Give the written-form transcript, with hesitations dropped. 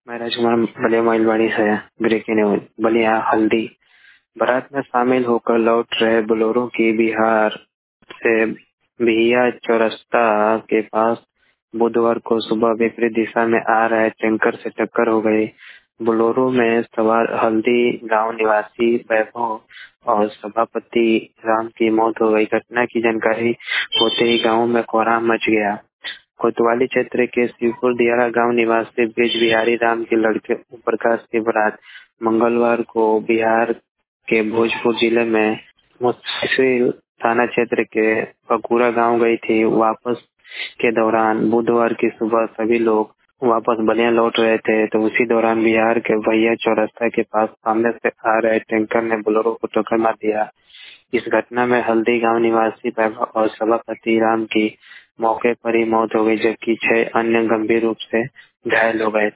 मैं राजकुमार बलिया मोइलवाड़ी से breaking news Ballia हल्दी बारात में शामिल होकर लौट रहे बोलेरो की बिहार से बिहिया चौरस्ता के पास बुधवार को सुबह विपरीत दिशा में आ रहे टैंकर से टक्कर हो गई। बोलेरो में सवार हल्दी गांव निवासी वैभव और सभापति राम की मौत हो गई। घटना की जानकारी होते ही गांव में कोहराम मच गया। कोतवाली क्षेत्र के शिवपुर दियारा गांव निवासी ब्रिज बिहारी राम के लड़के ओम प्रकाश की बारात मंगलवार को बिहार के भोजपुर जिले में मुफस्सिल थाना क्षेत्र के पकुरा गांव गई थी। वापस के दौरान बुधवार की सुबह सभी लोग वापस बलिया लौट रहे थे तो उसी दौरान बिहार के भैया चौरस्ता के पास सामने से आ रहे टैंकर ने बोलेरो को टक्कर मार दिया। इस घटना में हल्दी गांव निवासी वैभव और सभापति राम की मौके पर ही मौत हो गई, जबकि 6 अन्य गंभीर रूप से घायल हो गए।